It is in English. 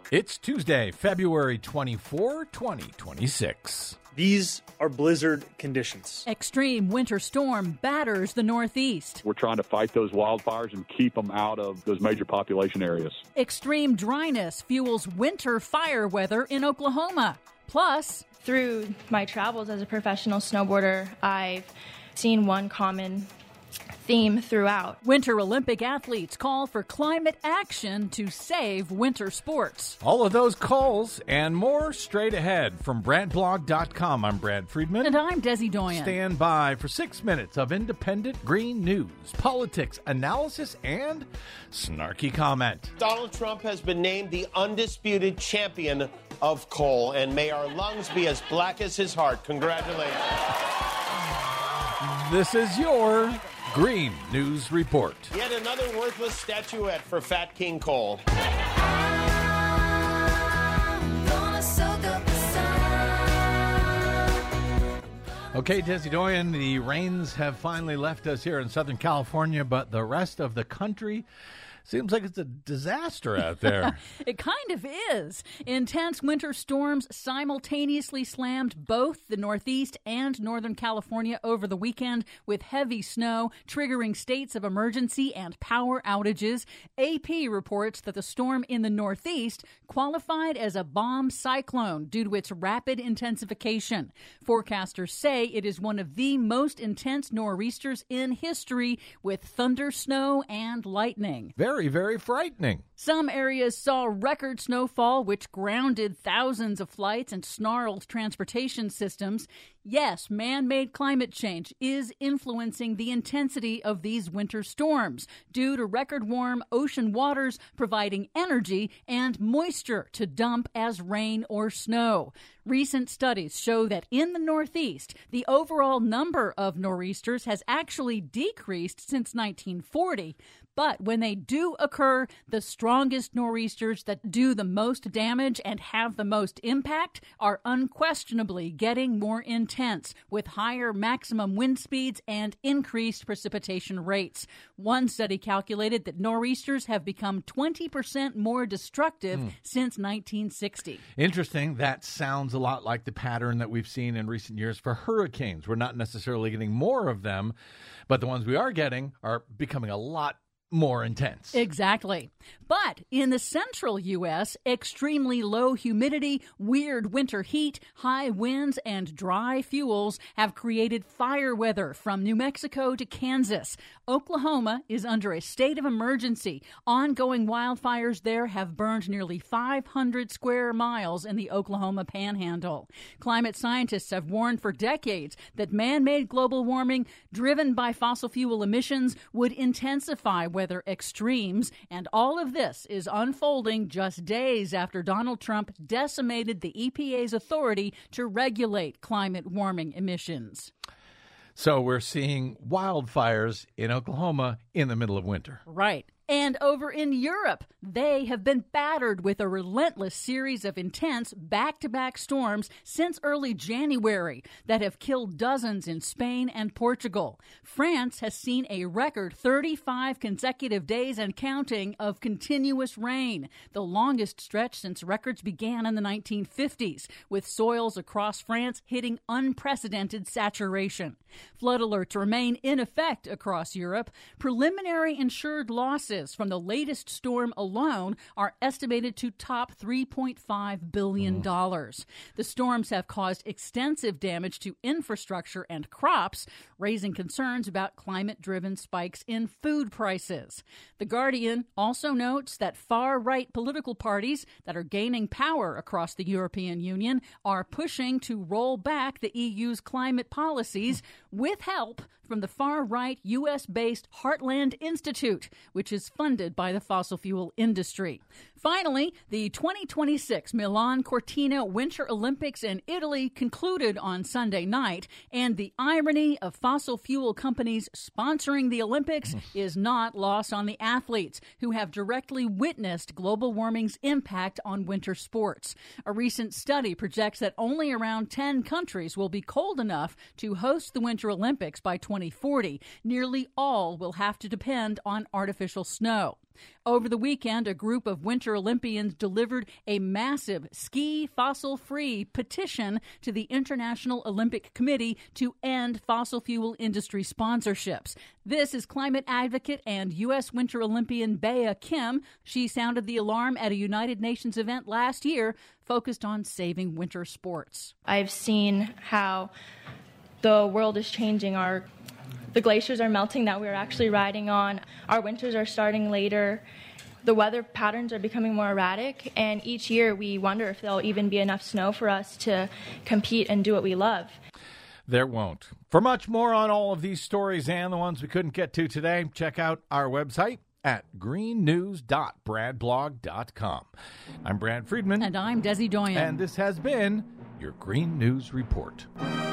It's Tuesday, February 24, 2026. These are blizzard conditions. Extreme winter storm batters the Northeast. We're trying to fight those wildfires and keep them out of those major population areas. Extreme dryness fuels winter fire weather in Oklahoma. Plus, through my travels as a professional snowboarder, I've seen one common theme throughout. Winter Olympic athletes call for climate action to save winter sports. All of those calls and more straight ahead from BradBlog.com. I'm Brad Friedman. And I'm Desi Doyen. Stand by for 6 minutes of independent green news, politics, analysis, and snarky comment. Donald Trump has been named the undisputed champion of coal, and may our lungs be as black as his heart. Congratulations. This is your Green News Report. Yet another worthless statuette for Fat King Coal. Okay, Desi Doyen, the rains have finally left us here in Southern California, but the rest of the country seems like it's a disaster out there. It kind of is. Intense winter storms simultaneously slammed both the Northeast and Northern California over the weekend with heavy snow, triggering states of emergency and power outages. AP reports that the storm in the Northeast qualified as a bomb cyclone due to its rapid intensification. Forecasters say it is one of the most intense nor'easters in history, with thunder, snow, and lightning. Very, very frightening. Some areas saw record snowfall, which grounded thousands of flights and snarled transportation systems. Yes, man-made climate change is influencing the intensity of these winter storms due to record-warm ocean waters providing energy and moisture to dump as rain or snow. Recent studies show that in the Northeast, the overall number of nor'easters has actually decreased since 1940. But when they do occur, the strongest nor'easters that do the most damage and have the most impact are unquestionably getting more intense, with higher maximum wind speeds and increased precipitation rates. One study calculated that nor'easters have become 20% more destructive since 1960. Interesting. That sounds a lot like the pattern that we've seen in recent years for hurricanes. We're not necessarily getting more of them, but the ones we are getting are becoming a lot more intense. Exactly. But in the central U.S., extremely low humidity, weird winter heat, high winds, and dry fuels have created fire weather from New Mexico to Kansas. Oklahoma is under a state of emergency. Ongoing wildfires there have burned nearly 500 square miles in the Oklahoma Panhandle. Climate scientists have warned for decades that man-made global warming driven by fossil fuel emissions would intensify weather extremes, and all of this is unfolding just days after Donald Trump decimated the EPA's authority to regulate climate warming emissions. So we're seeing wildfires in Oklahoma in the middle of winter. Right. And over in Europe, they have been battered with a relentless series of intense back-to-back storms since early January that have killed dozens in Spain and Portugal. France has seen a record 35 consecutive days and counting of continuous rain, the longest stretch since records began in the 1950s, with soils across France hitting unprecedented saturation. Flood alerts remain in effect across Europe. Preliminary insured losses from the latest storm alone are estimated to top $3.5 billion. The storms have caused extensive damage to infrastructure and crops, raising concerns about climate-driven spikes in food prices. The Guardian also notes that far-right political parties that are gaining power across the European Union are pushing to roll back the EU's climate policies with help from the far-right U.S.-based Heartland Institute, which is funded by the fossil fuel industry. Finally, the 2026 Milan Cortina Winter Olympics in Italy concluded on Sunday night, and the irony of fossil fuel companies sponsoring the Olympics is not lost on the athletes, who have directly witnessed global warming's impact on winter sports. A recent study projects that only around 10 countries will be cold enough to host the Winter Olympics by 2040. Nearly all will have to depend on artificial snow. Over the weekend, a group of Winter Olympians delivered a massive Ski Fossil-Free petition to the International Olympic Committee to end fossil fuel industry sponsorships. This is climate advocate and U.S. Winter Olympian Bea Kim. She sounded the alarm at a United Nations event last year focused on saving winter sports. I've seen how the world is changing. The glaciers are melting that we're actually riding on. Our winters are starting later. The weather patterns are becoming more erratic, and each year we wonder if there'll even be enough snow for us to compete and do what we love. There won't. For much more on all of these stories and the ones we couldn't get to today, check out our website at greennews.bradblog.com. I'm Brad Friedman. And I'm Desi Doyen. And this has been your Green News Report.